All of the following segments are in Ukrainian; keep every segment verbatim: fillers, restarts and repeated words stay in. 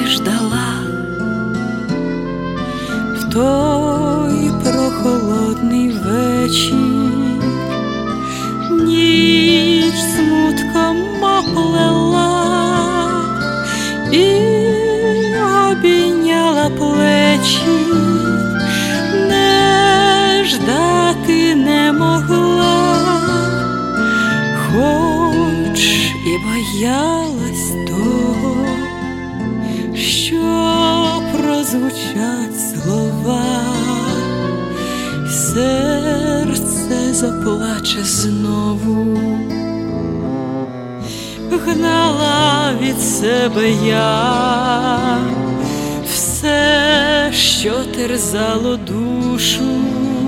ждала в той прохолодний вечір, ніч смутком оплела і обійняла плечі, не ждати не могла, хоч і боялась того, що прозвучать слова, і серце заплаче знову. Гнала від себе я все, що терзало душу,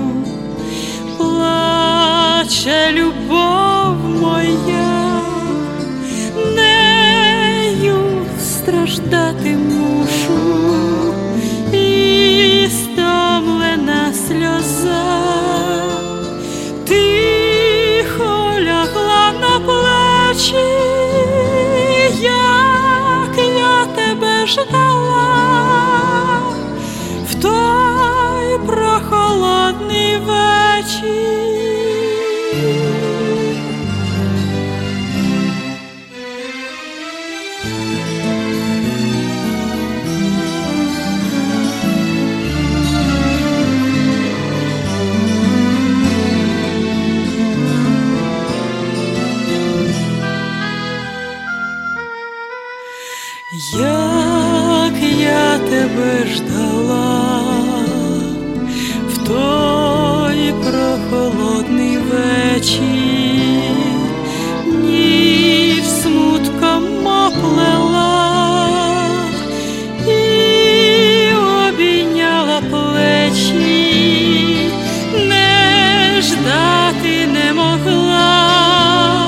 плаче любов моя, нею страждати мушу, і стомлена сльоза тихо лягла на плечі, як я тебе ждала в той прохолодний вечір. Як я тебе ждала в той прохолодний вечір, ніч смутком оплела і обійняла плечі, не ждати не могла,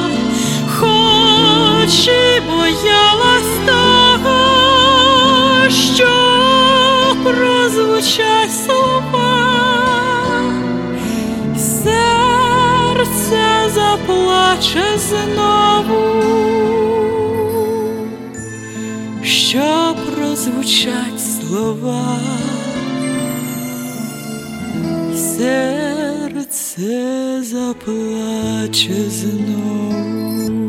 хоч і боялась того, що прозвучать слова, серце заплаче знову, що прозвучать слова, серце заплаче знову.